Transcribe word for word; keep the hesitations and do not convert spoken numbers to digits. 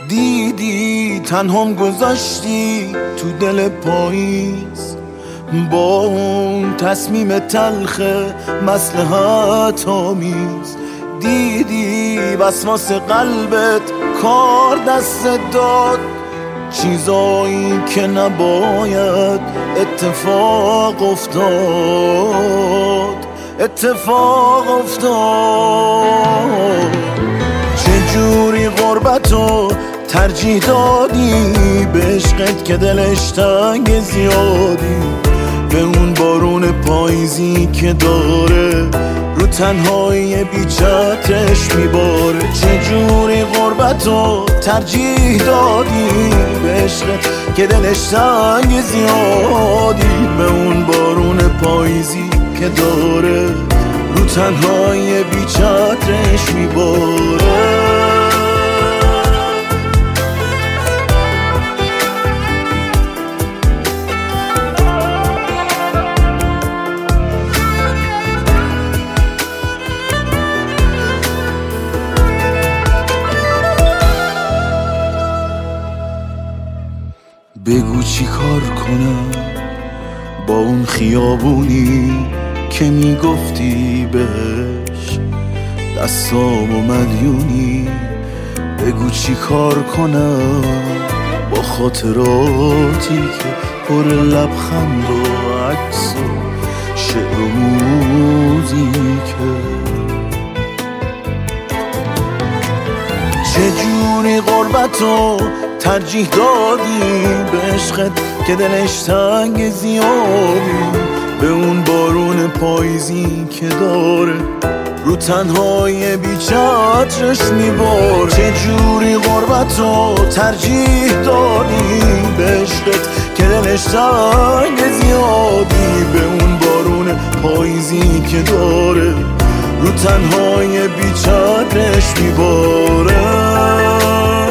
دیدی تنهام گذاشتی تو دل پاییز، با اون تصمیم تلخ مصلحت آمیز. دیدی وسواس قلبت کار دست داد، چیزایی که نباید اتفاق افتاد اتفاق افتاد. چجوری غربتو ترجیح دادی به عشقت که دلش تنگ زیادی، به اون بارون پاییزی که داره رو تنهایی بی چترش میباره. چجوری غربتو ترجیح دادی به عشقت که دلش تنگ زیادی، به اون بارون پاییزی که داره رو تنهایی بی چترش میباره. بگو چی کار کنم با اون خیابونی که میگفتی بهش دستام و مدیونی. بگو چی کار کنم با خاطراتی که پر لبخند و عکس و شعر و موزیکه. چجوری غربتو ترجیح دادی به عشقت که دلش تنگ زیادی، به اون بارون پاییزی که داره رو تنهای بی چترش میباره. چجوری غربتو ترجیح دادی به عشقت که دلش تنگ زیادی، به اون بارون پاییزی که داره رو تنهای بی چترش میباره.